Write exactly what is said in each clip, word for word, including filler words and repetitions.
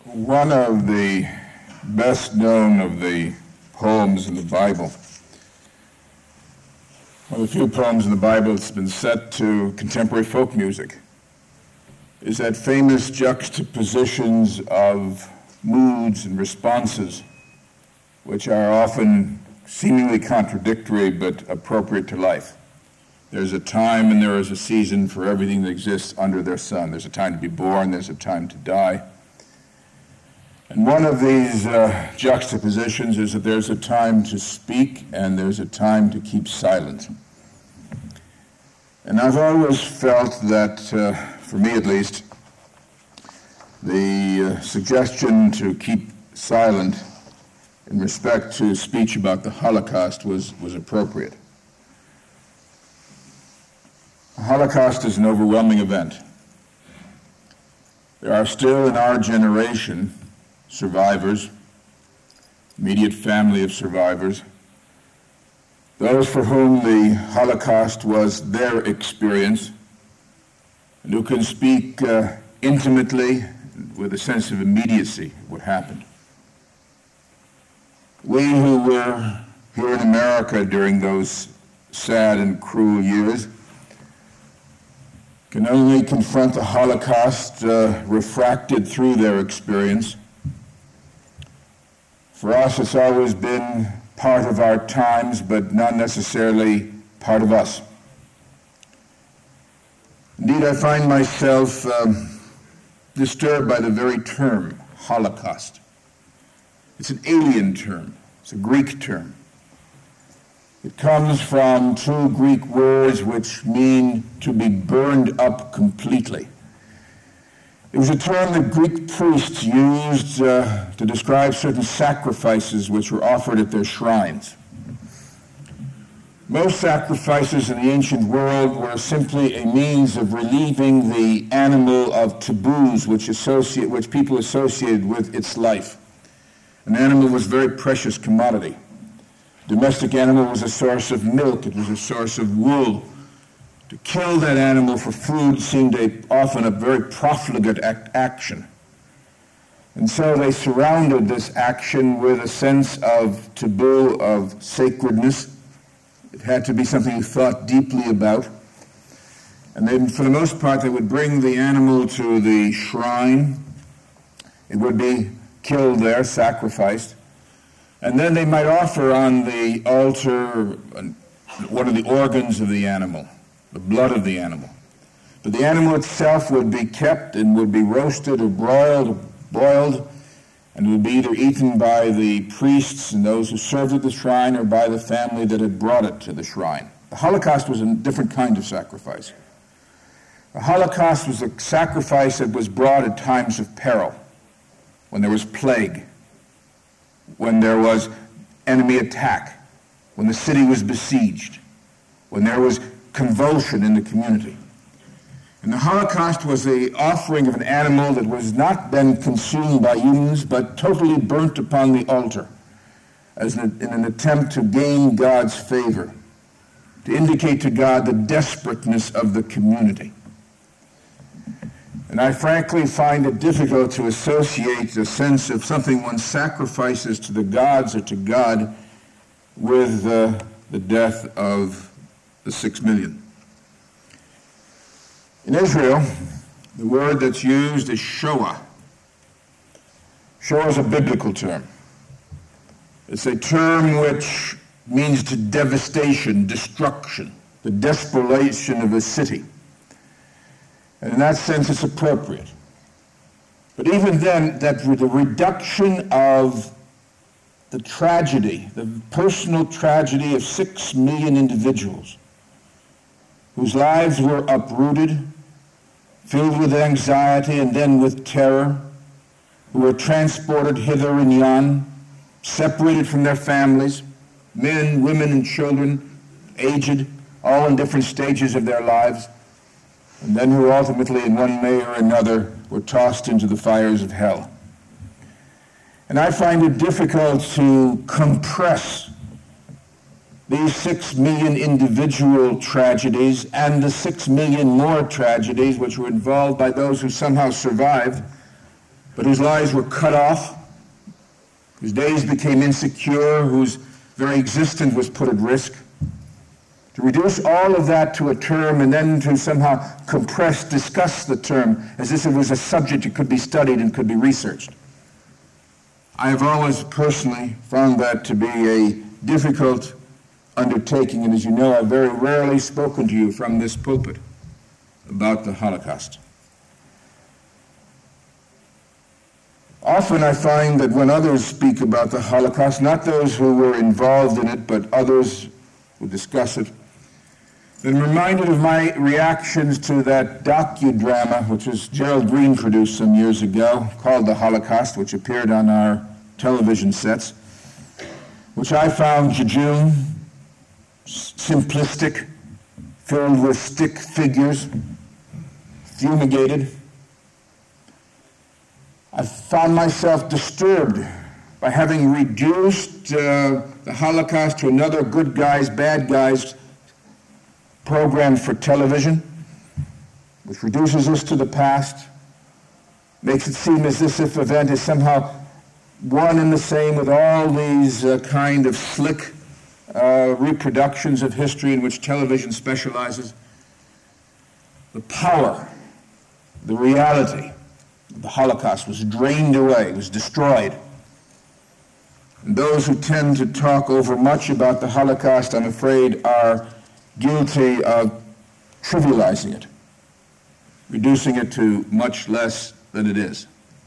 One of the best known of the poems in the Bible, one of the few poems in the Bible that's been set to contemporary folk music, is that famous juxtapositions of moods and responses, which are often seemingly contradictory but appropriate to life. There's a time and there is a season for everything that exists under their sun. There's a time to be born, there's a time to die. And one of these uh, juxtapositions is that there's a time to speak and there's a time to keep silent. And I've always felt that, uh, for me at least, the uh, suggestion to keep silent in respect to speech about the Holocaust was, was appropriate. The Holocaust is an overwhelming event. There are still in our generation survivors, immediate family of survivors, those for whom the Holocaust was their experience, and who can speak uh, intimately with a sense of immediacy what happened. We who were here in America during those sad and cruel years can only confront the Holocaust uh, refracted through their experience. For us, it's always been part of our times, but not necessarily part of us. Indeed, I find myself um, disturbed by the very term, Holocaust. It's an alien term. It's a Greek term. It comes from two Greek words which mean to be burned up completely. It was a term that Greek priests used uh, to describe certain sacrifices which were offered at their shrines. Most sacrifices in the ancient world were simply a means of relieving the animal of taboos which, associate, which people associated with its life. An animal was a very precious commodity. Domestic animal was a source of milk. It was a source of wool. To kill that animal for food seemed a, often a very profligate act, action. And so they surrounded this action with a sense of taboo, of sacredness. It had to be something you thought deeply about. And then, for the most part, they would bring the animal to the shrine. It would be killed there, sacrificed. And then they might offer on the altar one of the organs of the animal, the blood of the animal. But the animal itself would be kept and would be roasted or broiled, or boiled, and would be either eaten by the priests and those who served at the shrine or by the family that had brought it to the shrine. The Holocaust was a different kind of sacrifice. The Holocaust was a sacrifice that was brought at times of peril, when there was plague, when there was enemy attack, when the city was besieged, when there was convulsion in the community. And the Holocaust was the offering of an animal that was not then consumed by humans, but totally burnt upon the altar as an, in an attempt to gain God's favor, to indicate to God the desperateness of the community. And I frankly find it difficult to associate the sense of something one sacrifices to the gods or to God with uh, the death of the six million. In Israel, the word that's used is Shoah. Shoah is a biblical term. It's a term which means to devastation, destruction, the desperation of a city. And in that sense, it's appropriate. But even then, that the reduction of the tragedy, the personal tragedy of six million individuals whose lives were uprooted, filled with anxiety and then with terror, who were transported hither and yon, separated from their families, men, women, and children, aged, all in different stages of their lives, and then who ultimately, in one way or another, were tossed into the fires of hell. And I find it difficult to compress these six million individual tragedies and the six million more tragedies which were involved by those who somehow survived but whose lives were cut off, whose days became insecure, whose very existence was put at risk. To reduce all of that to a term and then to somehow compress, discuss the term as if it was a subject that could be studied and could be researched. I have always personally found that to be a difficult undertaking, and as you know, I've very rarely spoken to you from this pulpit about the Holocaust. Often I find that when others speak about the Holocaust, not those who were involved in it, but others who discuss it, I'm reminded of my reactions to that docudrama, which was Gerald Green produced some years ago, called The Holocaust, which appeared on our television sets, which I found jejune, simplistic, filled with stick figures, fumigated. I found myself disturbed by having reduced uh, the Holocaust to another good guys, bad guys program for television, which reduces us to the past, makes it seem as if this event is somehow one and the same with all these uh, kind of slick uh, reproductions of history in which television specializes. The power, the reality of the Holocaust was drained away, was destroyed. And those who tend to talk over much about the Holocaust, I'm afraid, are guilty of trivializing it, reducing it to much less than it is.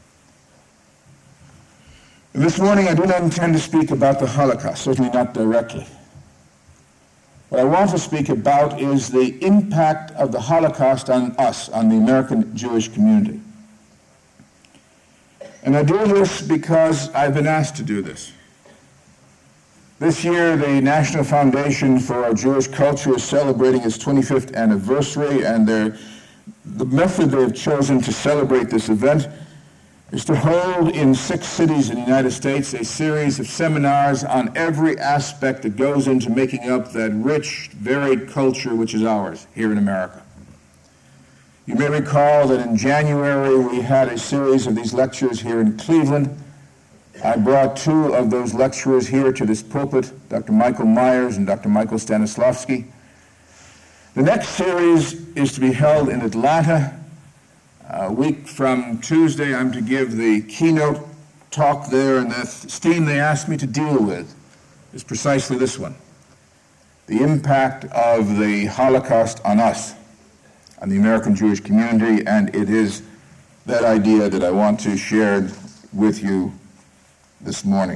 And this morning I do not intend to speak about the Holocaust, certainly not directly. What I want to speak about is the impact of the Holocaust on us, on the American Jewish community. And I do this because I've been asked to do this. This year, the National Foundation for Jewish Culture is celebrating its twenty-fifth anniversary, and the method they've chosen to celebrate this event is to hold in six cities in the United States a series of seminars on every aspect that goes into making up that rich, varied culture which is ours here in America. You may recall that in January we had a series of these lectures here in Cleveland. I brought two of those lecturers here to this pulpit, Doctor Michael Myers and Doctor Michael Stanislavski. The next series is to be held in Atlanta. A week from Tuesday, I'm to give the keynote talk there, and the theme they asked me to deal with is precisely this one: the impact of the Holocaust on us, on the American Jewish community, and it is that idea that I want to share with you this morning.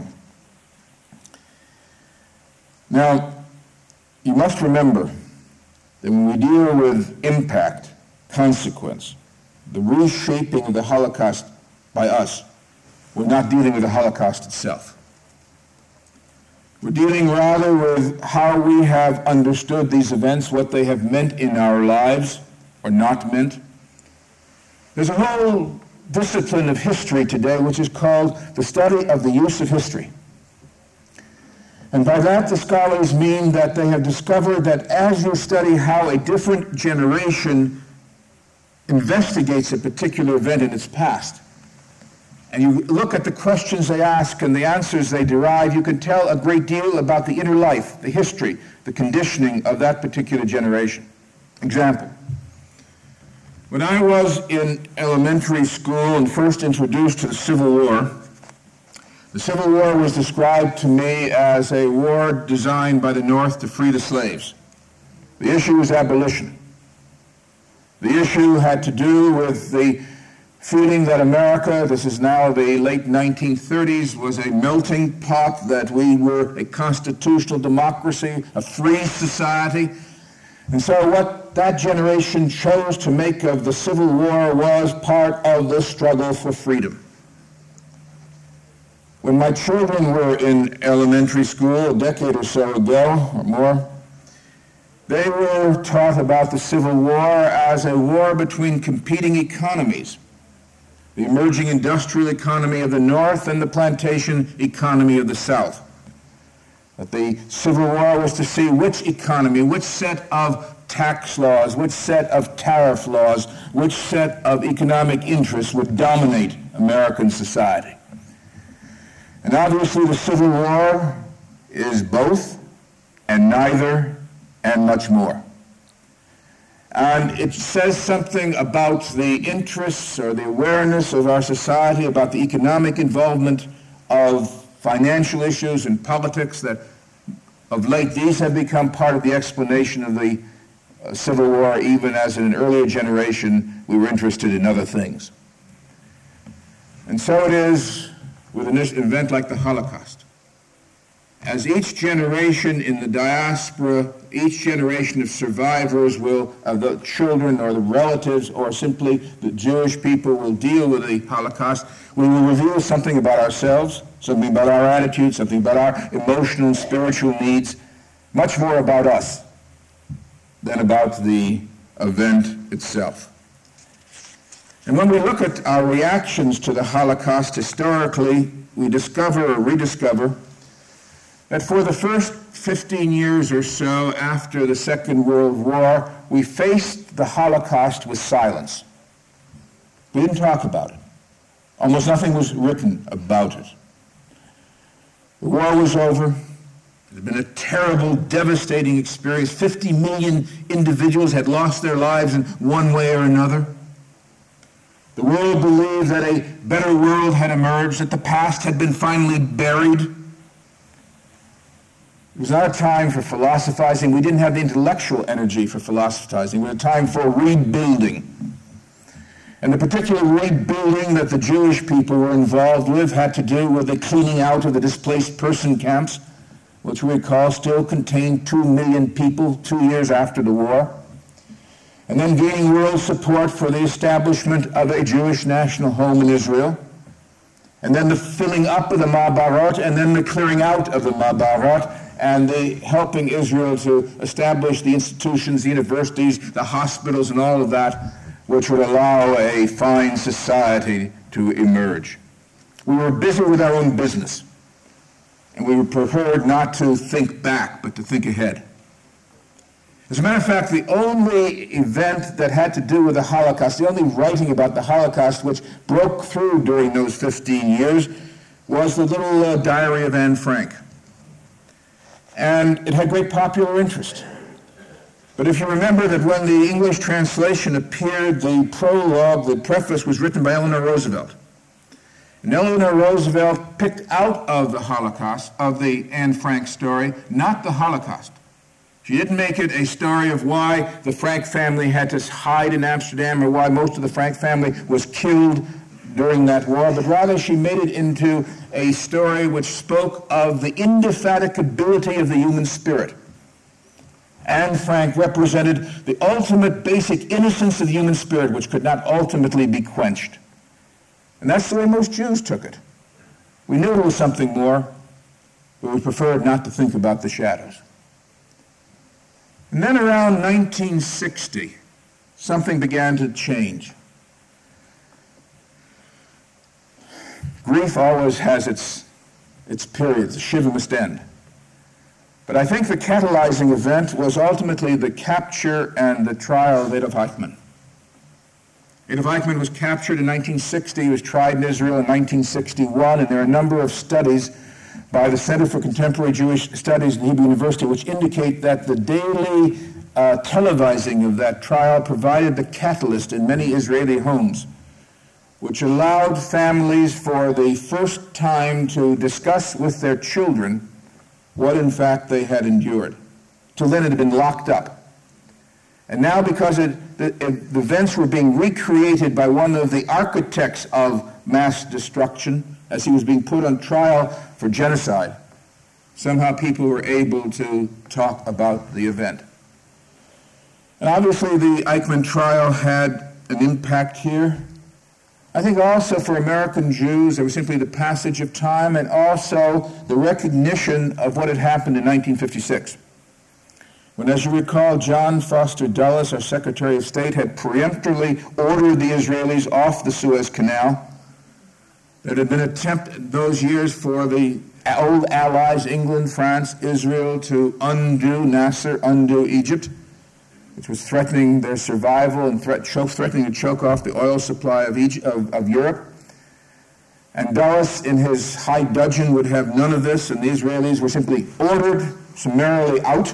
Now, you must remember that when we deal with impact, consequence, the reshaping of the Holocaust by us, we're not dealing with the Holocaust itself. We're dealing rather with how we have understood these events, what they have meant in our lives or not meant. There's a whole discipline of history today which is called the study of the use of history. And by that the scholars mean that they have discovered that as you study how a different generation investigates a particular event in its past, and you look at the questions they ask and the answers they derive, you can tell a great deal about the inner life, the history, the conditioning of that particular generation. Example: when I was in elementary school and first introduced to the Civil War, the Civil War was described to me as a war designed by the North to free the slaves. The issue was abolition. The issue had to do with the feeling that America, this is now the late nineteen thirties, was a melting pot, that we were a constitutional democracy, a free society. And so what that generation chose to make of the Civil War was part of the struggle for freedom. When my children were in elementary school a decade or so ago, or more, they were taught about the Civil War as a war between competing economies: the emerging industrial economy of the North and the plantation economy of the South. That the Civil War was to see which economy, which set of tax laws, which set of tariff laws, which set of economic interests would dominate American society. And obviously the Civil War is both and neither and much more. And it says something about the interests or the awareness of our society, about the economic involvement of financial issues and politics, that of late these have become part of the explanation of the uh, Civil War, even as in an earlier generation we were interested in other things. And so it is with an event like the Holocaust. As each generation in the diaspora, each generation of survivors will, of the children or the relatives or simply the Jewish people will deal with the Holocaust, we will reveal something about ourselves, something about our attitude, something about our emotional and spiritual needs, much more about us than about the event itself. And when we look at our reactions to the Holocaust historically, we discover or rediscover that for the first fifteen years or so after the Second World War, we faced the Holocaust with silence. We didn't talk about it. Almost nothing was written about it. The war was over. It had been a terrible, devastating experience. fifty million individuals had lost their lives in one way or another. The world believed that a better world had emerged, that the past had been finally buried. It was not a time for philosophizing. We didn't have the intellectual energy for philosophizing. It was a time for rebuilding. And the particular rebuilding that the Jewish people were involved with had to do with the cleaning out of the displaced person camps, which we recall still contained two million people two years after the war. And then gaining world support for the establishment of a Jewish national home in Israel. And then the filling up of the Ma'abarot, and then the clearing out of the Ma'abarot, and the helping Israel to establish the institutions, the universities, the hospitals, and all of that, which would allow a fine society to emerge. We were busy with our own business, and we preferred not to think back, but to think ahead. As a matter of fact, the only event that had to do with the Holocaust, the only writing about the Holocaust which broke through during those fifteen years, was the little uh, diary of Anne Frank. And it had great popular interest. But if you remember that when the English translation appeared, the prologue, the preface, was written by Eleanor Roosevelt. And Eleanor Roosevelt picked out of the Holocaust, of the Anne Frank story, not the Holocaust. She didn't make it a story of why the Frank family had to hide in Amsterdam or why most of the Frank family was killed during that war, but rather she made it into a story which spoke of the indefatigability of the human spirit. Anne Frank represented the ultimate basic innocence of the human spirit, which could not ultimately be quenched. And that's the way most Jews took it. We knew there was something more, but we preferred not to think about the shadows. And then around nineteen sixty, something began to change. Grief always has its, its periods. The shiva must end. But I think the catalyzing event was ultimately the capture and the trial of Adolf Eichmann. Adolf Eichmann was captured in nineteen sixty. He was tried in Israel in nineteen sixty-one, and there are a number of studies by the Center for Contemporary Jewish Studies at Hebrew University which indicate that the daily uh, televising of that trial provided the catalyst in many Israeli homes, which allowed families for the first time to discuss with their children what in fact they had endured. Till then it had been locked up. And now because it, the, it, the events were being recreated by one of the architects of mass destruction as he was being put on trial for genocide, somehow people were able to talk about the event. And obviously the Eichmann trial had an impact here. I think also for American Jews, there was simply the passage of time and also the recognition of what had happened in nineteen fifty-six. When, as you recall, John Foster Dulles, our Secretary of State, had preemptively ordered the Israelis off the Suez Canal. There had been an attempt in those years for the old allies, England, France, Israel, to undo Nasser, undo Egypt, which was threatening their survival and threat, choke, threatening to choke off the oil supply of, Egypt, of, of Europe. And Dulles, in his high dudgeon, would have none of this, and the Israelis were simply ordered summarily out.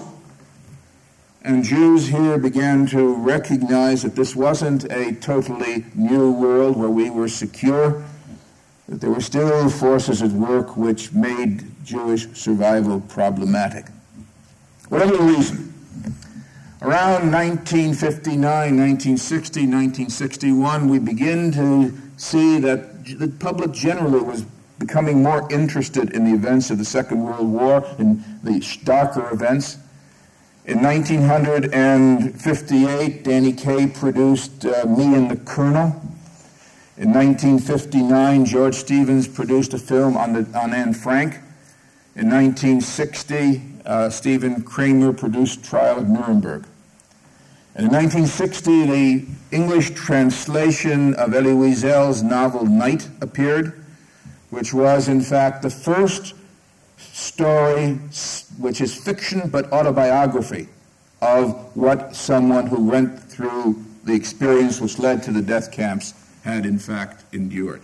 And Jews here began to recognize that this wasn't a totally new world where we were secure, that there were still forces at work which made Jewish survival problematic. Whatever the reason, around nineteen fifty-nine, nineteen sixty, nineteen sixty-one, we begin to see that the public generally was becoming more interested in the events of the Second World War, in the darker events. In nineteen fifty-eight, Danny Kaye produced uh, Me and the Colonel. In nineteen fifty-nine, George Stevens produced a film on, the, on Anne Frank. In nineteen sixty, uh, Stephen Kramer produced Trial of Nuremberg. And in nineteen sixty, the English translation of Elie Wiesel's novel Night appeared, which was, in fact, the first story which is fiction but autobiography of what someone who went through the experience which led to the death camps had, in fact, endured.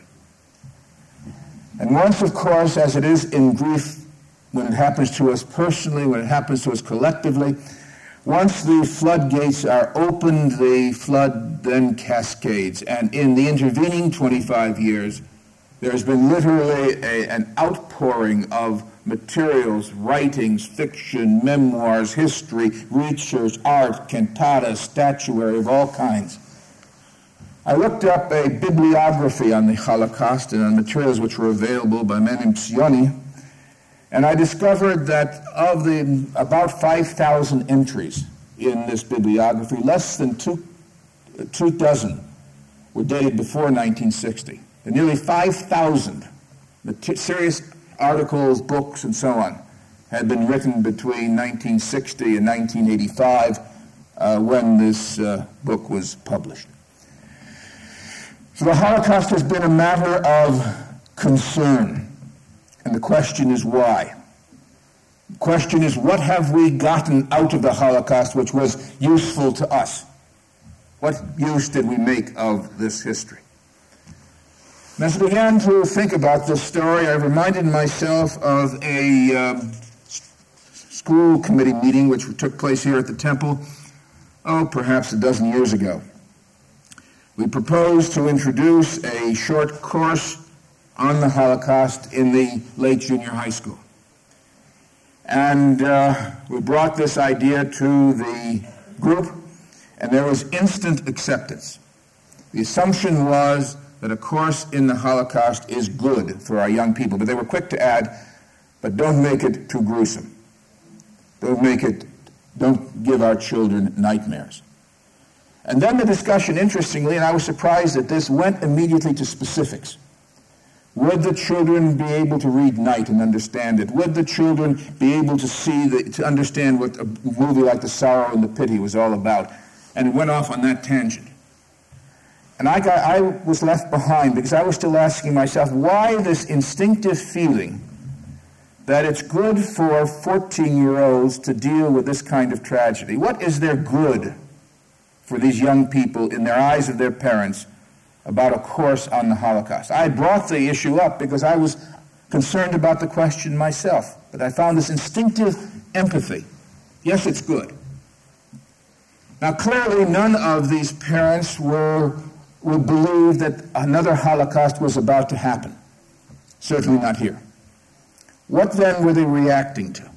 And once, of course, as it is in grief, when it happens to us personally, when it happens to us collectively, once the floodgates are opened, the flood then cascades. And in the intervening twenty-five years, there's been literally a, an outpouring of materials, writings, fiction, memoirs, history, research, art, cantatas, statuary of all kinds. I looked up a bibliography on the Holocaust and on materials which were available by Menahem Tzioni, and I discovered that of the about five thousand entries in this bibliography, less than two, two dozen were dated before nineteen sixty. And nearly five thousand serious articles, books, and so on had been written between nineteen sixty and nineteen eighty-five uh, when this uh, book was published. So the Holocaust has been a matter of concern. And the question is why? The question is, what have we gotten out of the Holocaust which was useful to us? What use did we make of this history? And as I began to think about this story, I reminded myself of a um, school committee meeting which took place here at the Temple, oh, perhaps a dozen years ago. We proposed to introduce a short course on the Holocaust in the late junior high school. And uh, we brought this idea to the group, and there was instant acceptance. The assumption was that a course in the Holocaust is good for our young people, but they were quick to add, but don't make it too gruesome. Don't make it, don't give our children nightmares. And then the discussion, interestingly, and I was surprised at this, went immediately to specifics. Would the children be able to read Night and understand it? Would the children be able to see, the, to understand what a movie like The Sorrow and the Pity was all about? And it went off on that tangent. And I, got, I was left behind because I was still asking myself, why this instinctive feeling that it's good for fourteen-year-olds to deal with this kind of tragedy? What is there good for these young people in their eyes of their parents about a course on the Holocaust? I brought the issue up because I was concerned about the question myself, but I found this instinctive empathy. Yes, it's good. Now, clearly, none of these parents were would believe that another Holocaust was about to happen. Certainly not here. What then were they reacting to?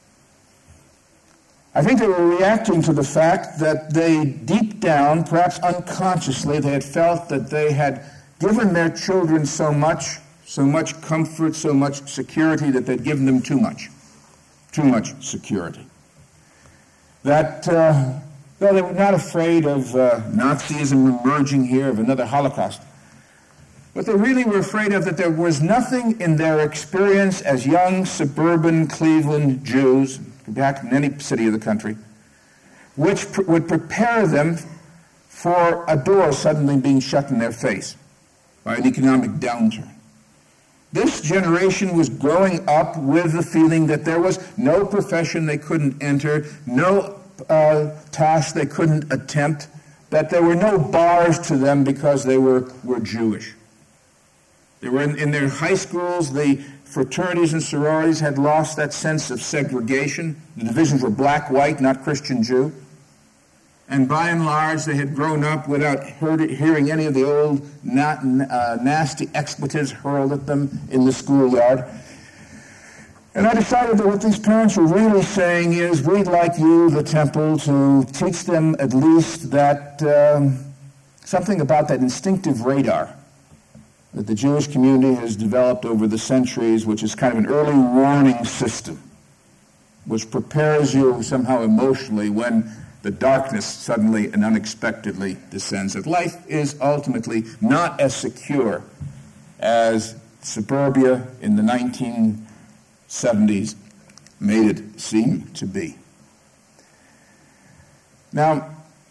I think they were reacting to the fact that they, deep down, perhaps unconsciously, they had felt that they had given their children so much, so much comfort, so much security, that they'd given them too much, too much security. That, uh, though they were not afraid of uh, Nazism emerging here, of another Holocaust, what they really were afraid of, that there was nothing in their experience as young suburban Cleveland Jews, back in any city of the country, which pr- would prepare them for a door suddenly being shut in their face by an economic downturn. This generation was growing up with the feeling that there was no profession they couldn't enter, no uh, task they couldn't attempt, that there were no bars to them because they were, were Jewish. They were in, in their high schools, the fraternities and sororities had lost that sense of segregation. The divisions were black, white, not Christian, Jew. And by and large, they had grown up without heard, hearing any of the old not, uh, nasty expletives hurled at them in the schoolyard. And I decided that what these parents were really saying is, we'd like you, the temple, to teach them at least that um, something about that instinctive radar that the Jewish community has developed over the centuries, which is kind of an early warning system, which prepares you somehow emotionally when the darkness suddenly and unexpectedly descends. That life is ultimately not as secure as suburbia in the nineteen seventies made it seem to be. Now,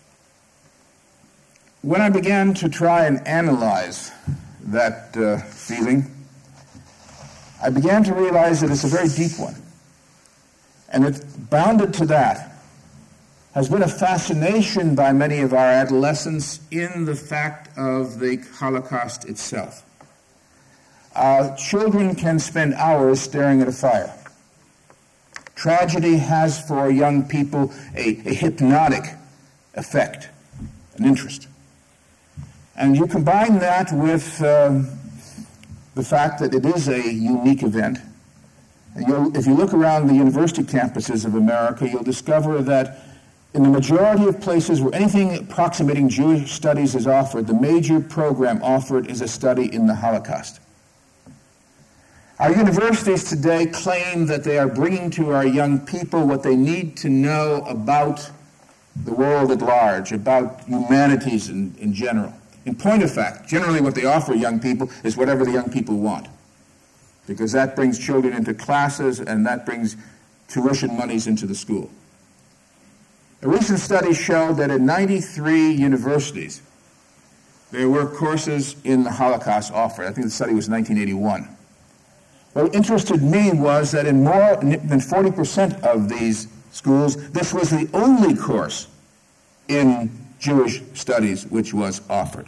when I began to try and analyze that uh, feeling, I began to realize that it's a very deep one. And it, bounded to that, has been a fascination by many of our adolescents in the fact of the Holocaust itself. Uh, children can spend hours staring at a fire. Tragedy has for young people a, a hypnotic effect, an interest. And you combine that with um, the fact that it is a unique event. And you'll, if you look around the university campuses of America, you'll discover that in the majority of places where anything approximating Jewish studies is offered, the major program offered is a study in the Holocaust. Our universities today claim that they are bringing to our young people what they need to know about the world at large, about humanities in, in general. In point of fact, generally what they offer young people is whatever the young people want, because that brings children into classes and that brings tuition monies into the school. A recent study showed that in ninety-three universities, there were courses in the Holocaust offered. I think the study was nineteen eighty-one. What interested me was that in more than forty percent of these schools, this was the only course in Jewish studies which was offered.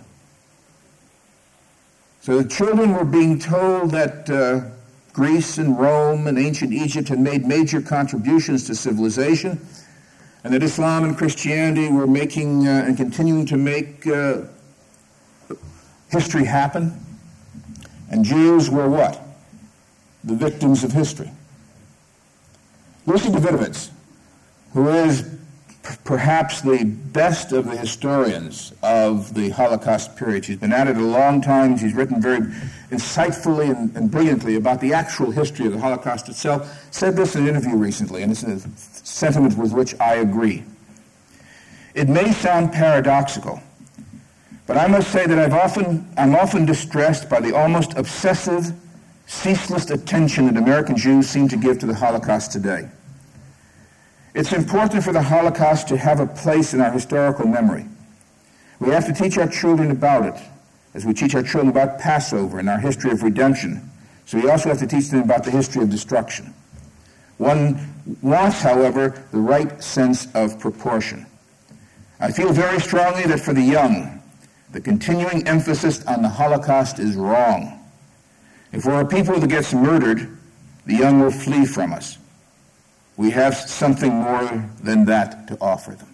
So the children were being told that uh, Greece and Rome and ancient Egypt had made major contributions to civilization, and that Islam and Christianity were making uh, and continuing to make uh, history happen. And Jews were what? The victims of history. Lucy Davidovitz, who is p- perhaps the best of the historians of the Holocaust period. She's been at it a long time. She's written very insightfully and, and brilliantly about the actual history of the Holocaust itself, said this in an interview recently, and it's a sentiment with which I agree. It may sound paradoxical, but I must say that I've often, I'm often distressed by the almost obsessive, ceaseless attention that American Jews seem to give to the Holocaust today. It's important for the Holocaust to have a place in our historical memory. We have to teach our children about it, as we teach our children about Passover and our history of redemption. So we also have to teach them about the history of destruction. One wants, however, the right sense of proportion. I feel very strongly that for the young, the continuing emphasis on the Holocaust is wrong. If we're a people that gets murdered, the young will flee from us. We have something more than that to offer them.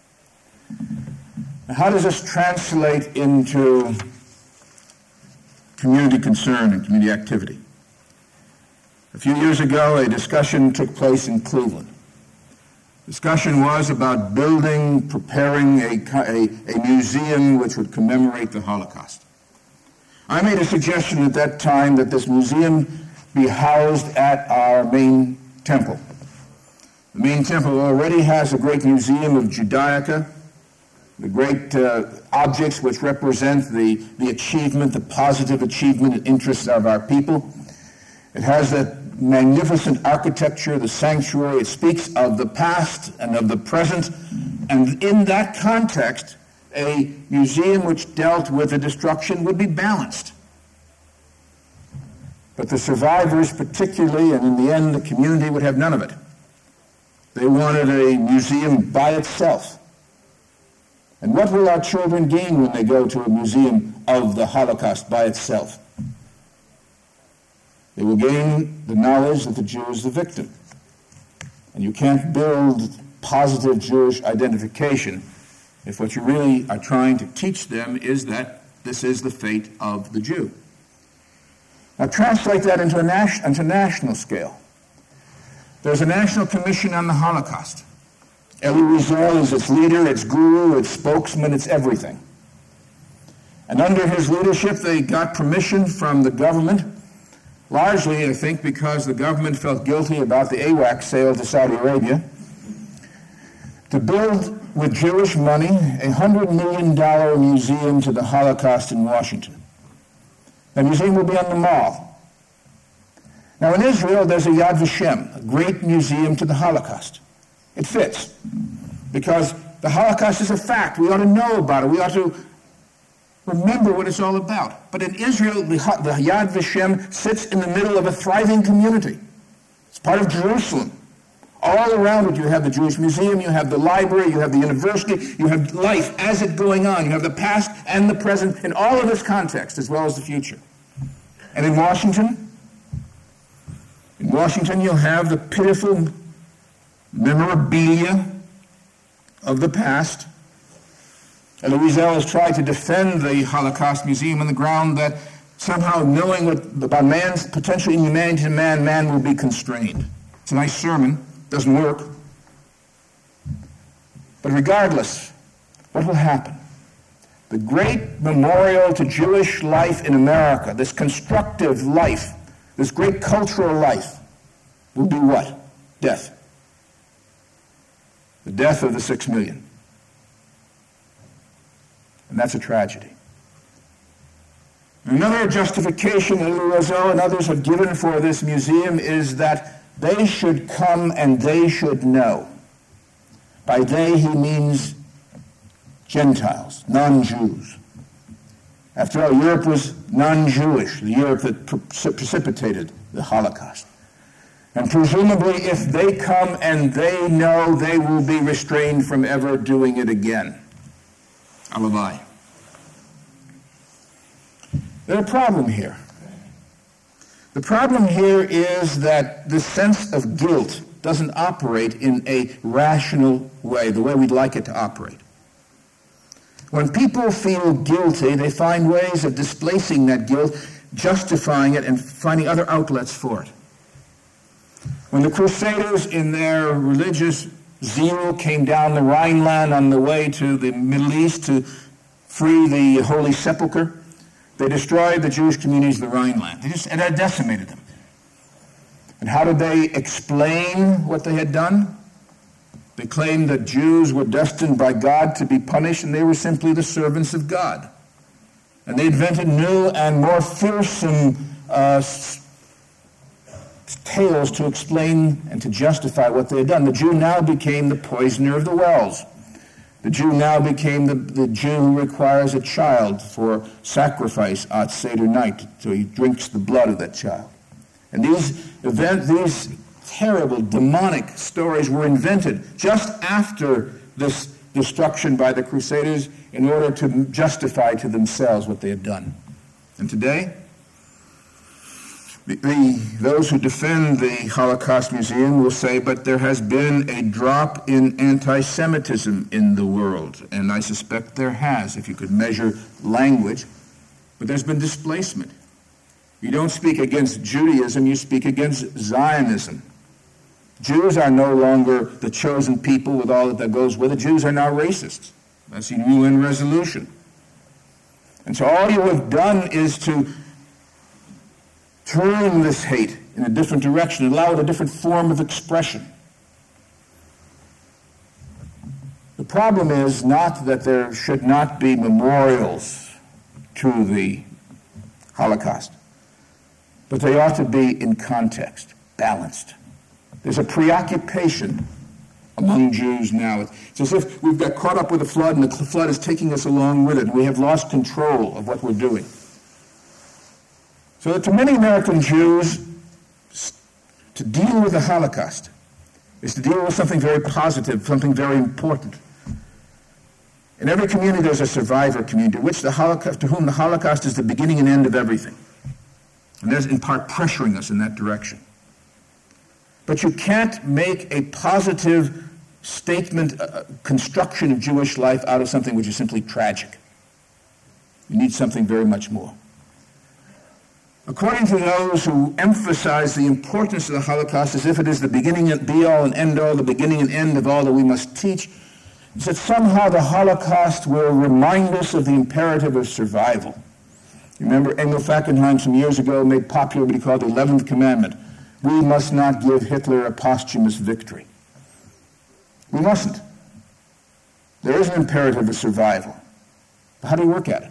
Now, how does this translate into community concern and community activity? A few years ago, a discussion took place in Cleveland. Discussion was about building, preparing a, a, a museum which would commemorate the Holocaust. I made a suggestion at that time that this museum be housed at our main temple. The main temple already has a great museum of Judaica, the great uh, objects which represent the, the achievement, the positive achievement and interests of our people. It has that magnificent architecture, the sanctuary. It speaks of the past and of the present. And in that context, a museum which dealt with the destruction would be balanced. But the survivors particularly, and in the end the community, would have none of it. They wanted a museum by itself. And what will our children gain when they go to a museum of the Holocaust by itself? They will gain the knowledge that the Jew is the victim. And you can't build positive Jewish identification if what you really are trying to teach them is that this is the fate of the Jew. Now translate that into a nation, into national scale. There's a National Commission on the Holocaust. Elie Wiesel is its leader, its guru, its spokesman, its everything. And under his leadership, they got permission from the government, largely, I think, because the government felt guilty about the AWACS sale to Saudi Arabia, to build with Jewish money a one hundred million dollars museum to the Holocaust in Washington. The museum will be on the Mall. Now in Israel, there's a Yad Vashem, a great museum to the Holocaust. It fits, because the Holocaust is a fact. We ought to know about it. We ought to remember what it's all about. But in Israel, the, the Yad Vashem sits in the middle of a thriving community. It's part of Jerusalem. All around it, you have the Jewish Museum, you have the library, you have the university, you have life as it's going on. You have the past and the present in all of its context, as well as the future. And in Washington, in Washington, you'll have the pitiful memorabilia of the past. Elie Wiesel has tried to defend the Holocaust Museum on the ground that somehow knowing what, about man's potential inhumanity to man, man will be constrained. It's a nice sermon. Doesn't work. But regardless, what will happen? The great memorial to Jewish life in America, this constructive life, this great cultural life, will be what? Death. The death of the six million. And that's a tragedy. Another justification that Elie Wiesel and others have given for this museum is that they should come and they should know. By they, he means Gentiles, non-Jews. After all, Europe was non-Jewish, the Europe that precipitated the Holocaust. And presumably, if they come and they know, they will be restrained from ever doing it again. Alavai. There's a problem here. The problem here is that the sense of guilt doesn't operate in a rational way, the way we'd like it to operate. When people feel guilty, they find ways of displacing that guilt, justifying it, and finding other outlets for it. When the Crusaders, in their religious zeal, came down the Rhineland on the way to the Middle East to free the Holy Sepulchre, they destroyed the Jewish communities of the Rhineland. They just and had decimated them. And how did they explain what they had done? They claimed that Jews were destined by God to be punished, and they were simply the servants of God. And they invented new and more fearsome uh, tales to explain and to justify what they had done. The Jew now became the poisoner of the wells. The Jew now became the, the Jew who requires a child for sacrifice at Seder night, so he drinks the blood of that child. And these event, these terrible demonic stories were invented just after this destruction by the Crusaders in order to justify to themselves what they had done. And today, the, the, those who defend the Holocaust Museum will say, but there has been a drop in anti-Semitism in the world. And I suspect there has, if you could measure language. But there's been displacement. You don't speak against Judaism, you speak against Zionism. Jews are no longer the chosen people with all that goes with it. Jews are now racists. That's the U N resolution. And so all you have done is to turn this hate in a different direction, allow it a different form of expression. The problem is not that there should not be memorials to the Holocaust, but they ought to be in context, balanced. There's a preoccupation among Jews now. It's as if we've got caught up with the flood, and the flood is taking us along with it, and we have lost control of what we're doing. So that to many American Jews, to deal with the Holocaust is to deal with something very positive, something very important. In every community there's a survivor community, which the Holocaust, to whom the Holocaust is the beginning and end of everything. And that's in part pressuring us in that direction. But you can't make a positive statement, uh, construction of Jewish life out of something which is simply tragic. You need something very much more. According to those who emphasize the importance of the Holocaust as if it is the beginning and be-all and end-all, the beginning and end of all that we must teach, is that somehow the Holocaust will remind us of the imperative of survival. Remember, Emil Fackenheim some years ago made popular what he called the eleventh commandment. We must not give Hitler a posthumous victory. We mustn't. There is an imperative of survival. But how do we work at it?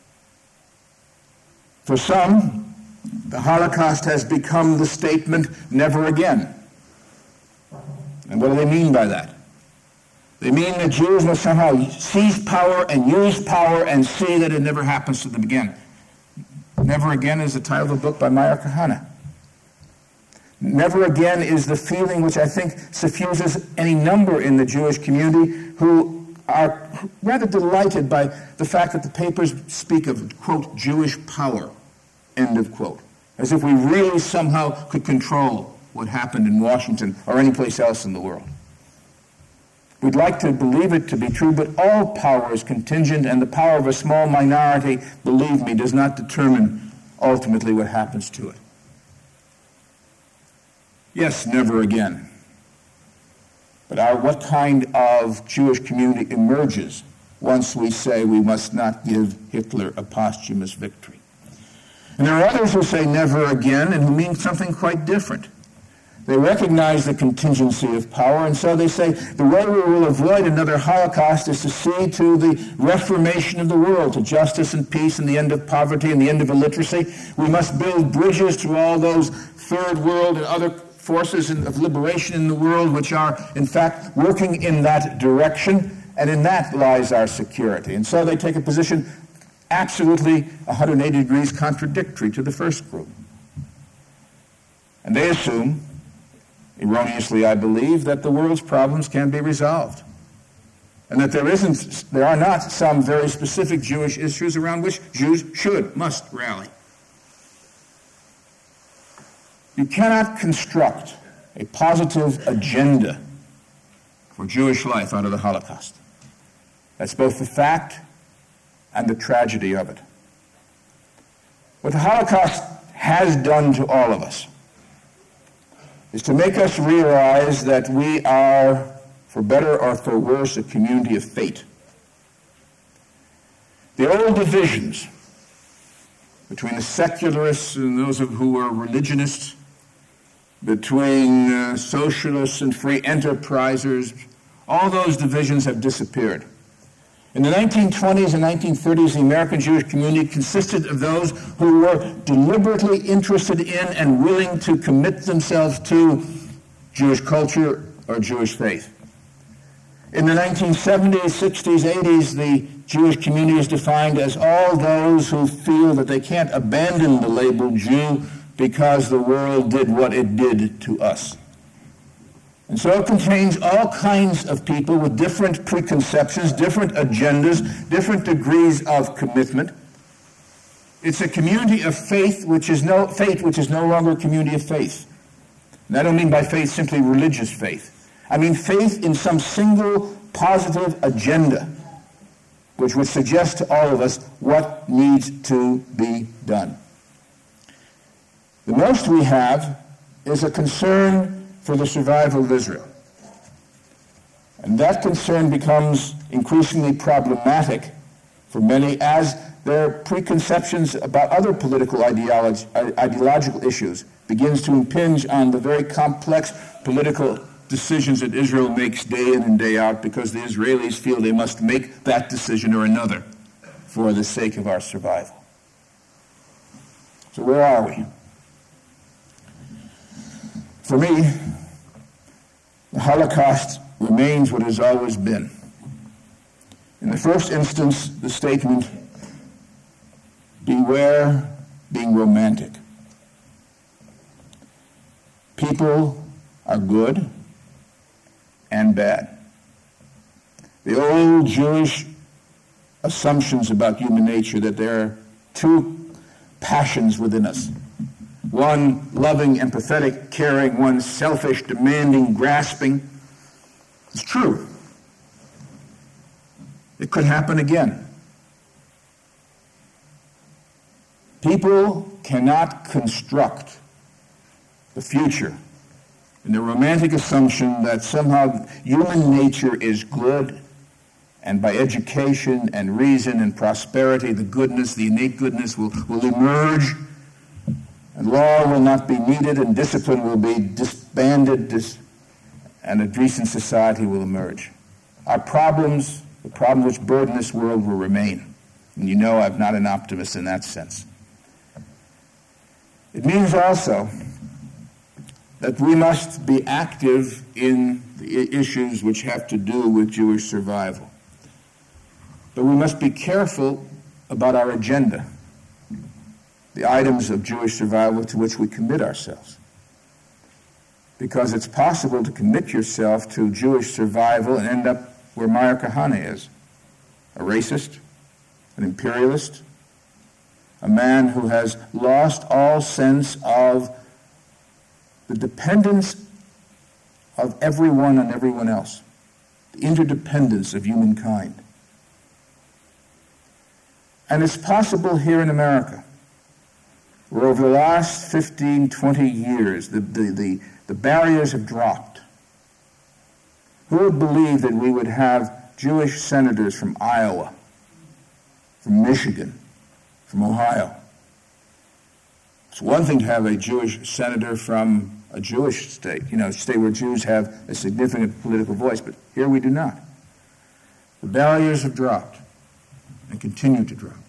For some, the Holocaust has become the statement, never again. And what do they mean by that? They mean that Jews must somehow seize power and use power and see that it never happens to them again. Never again is the title of a book by Meir Kahane. Never again is the feeling which I think suffuses any number in the Jewish community who are rather delighted by the fact that the papers speak of, quote, Jewish power, end of quote, as if we really somehow could control what happened in Washington or any place else in the world. We'd like to believe it to be true, but all power is contingent, and the power of a small minority, believe me, does not determine ultimately what happens to it. Yes, never again. But our, what kind of Jewish community emerges once we say we must not give Hitler a posthumous victory? And there are others who say never again and who mean something quite different. They recognize the contingency of power, and so they say the way we will avoid another Holocaust is to see to the reformation of the world, to justice and peace and the end of poverty and the end of illiteracy. We must build bridges to all those third world and other forces of liberation in the world which are, in fact, working in that direction, and in that lies our security. And so they take a position absolutely one hundred eighty degrees contradictory to the first group. And they assume, erroneously I believe, that the world's problems can be resolved, and that there isn't, there are not some very specific Jewish issues around which Jews should, must rally. You cannot construct a positive agenda for Jewish life out of the Holocaust. That's both the fact and the tragedy of it. What the Holocaust has done to all of us is to make us realize that we are, for better or for worse, a community of fate. The old divisions between the secularists and those of who were religionists, between uh, socialists and free enterprisers, all those divisions have disappeared. In the nineteen twenties and nineteen thirties, the American Jewish community consisted of those who were deliberately interested in and willing to commit themselves to Jewish culture or Jewish faith. In the nineteen seventies, sixties, eighties, the Jewish community is defined as all those who feel that they can't abandon the label Jew because the world did what it did to us. And so it contains all kinds of people with different preconceptions, different agendas, different degrees of commitment. It's a community of faith which is no faith which is no longer a community of faith. And I don't mean by faith simply religious faith. I mean faith in some single positive agenda which would suggest to all of us what needs to be done. The most we have is a concern for the survival of Israel. And that concern becomes increasingly problematic for many as their preconceptions about other political ideology, ideological issues begins to impinge on the very complex political decisions that Israel makes day in and day out, because the Israelis feel they must make that decision or another for the sake of our survival. So where are we? For me, the Holocaust remains what it has always been. In the first instance, the statement, beware being romantic. People are good and bad. The old Jewish assumptions about human nature, that there are two passions within us, one loving, empathetic, caring, one selfish, demanding, grasping. It's true. It could happen again. People cannot construct the future in the romantic assumption that somehow human nature is good, and by education and reason and prosperity, the goodness, the innate goodness will, will emerge, and law will not be needed, and discipline will be disbanded, dis- and a decent society will emerge. Our problems, the problems which burden this world, will remain. And you know I'm not an optimist in that sense. It means also that we must be active in the issues which have to do with Jewish survival. But we must be careful about our agenda, the items of Jewish survival to which we commit ourselves. Because it's possible to commit yourself to Jewish survival and end up where Meir Kahane is, a racist, an imperialist, a man who has lost all sense of the dependence of everyone on everyone else, the interdependence of humankind. And it's possible here in America, where over the last fifteen, twenty years, the, the, the, the barriers have dropped. Who would believe that we would have Jewish senators from Iowa, from Michigan, from Ohio? It's one thing to have a Jewish senator from a Jewish state, you know, a state where Jews have a significant political voice, but here we do not. The barriers have dropped and continue to drop.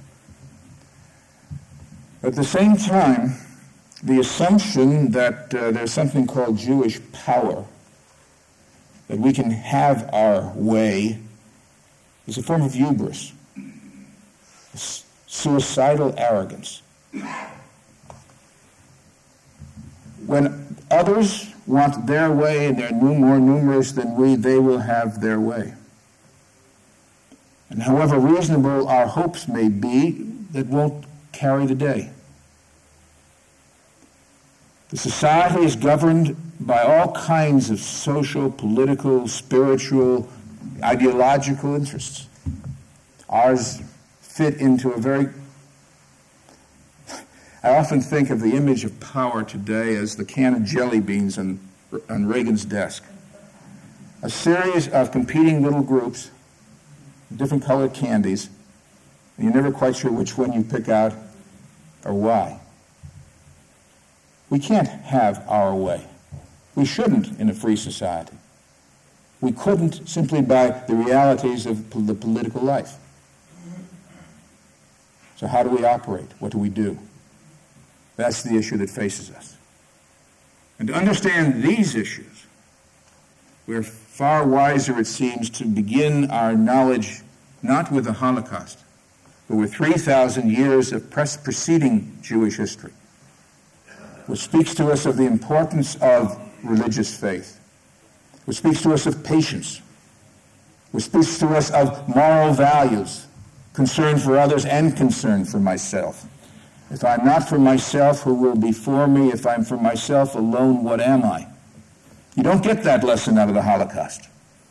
At the same time, the assumption that uh, there's something called Jewish power, that we can have our way, is a form of hubris, suicidal arrogance. When others want their way and they're more numerous than we, they will have their way. And however reasonable our hopes may be, that won't carry the day. The society is governed by all kinds of social, political, spiritual, ideological interests. Ours fit into a very... I often think of the image of power today as the can of jelly beans on, on Reagan's desk. A series of competing little groups, different colored candies, and you're never quite sure which one you pick out or why. We can't have our way. We shouldn't in a free society. We couldn't simply by the realities of the political life. So how do we operate? What do we do? That's the issue that faces us. And to understand these issues, we're far wiser, it seems, to begin our knowledge not with the Holocaust, but with three thousand years of preceding Jewish history, which speaks to us of the importance of religious faith, which speaks to us of patience, which speaks to us of moral values, concern for others and concern for myself. If I'm not for myself, who will be for me? If I'm for myself alone, what am I? You don't get that lesson out of the Holocaust.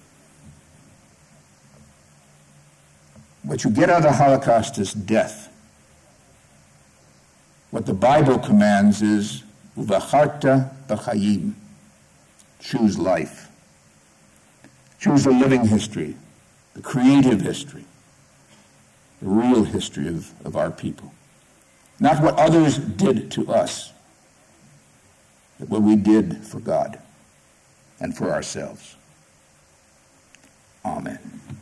What you get out of the Holocaust is death. What the Bible commands is, Uvacharta b'chayim. Choose life. Choose the living history, the creative history, the real history of, of our people. Not what others did to us, but what we did for God and for ourselves. Amen.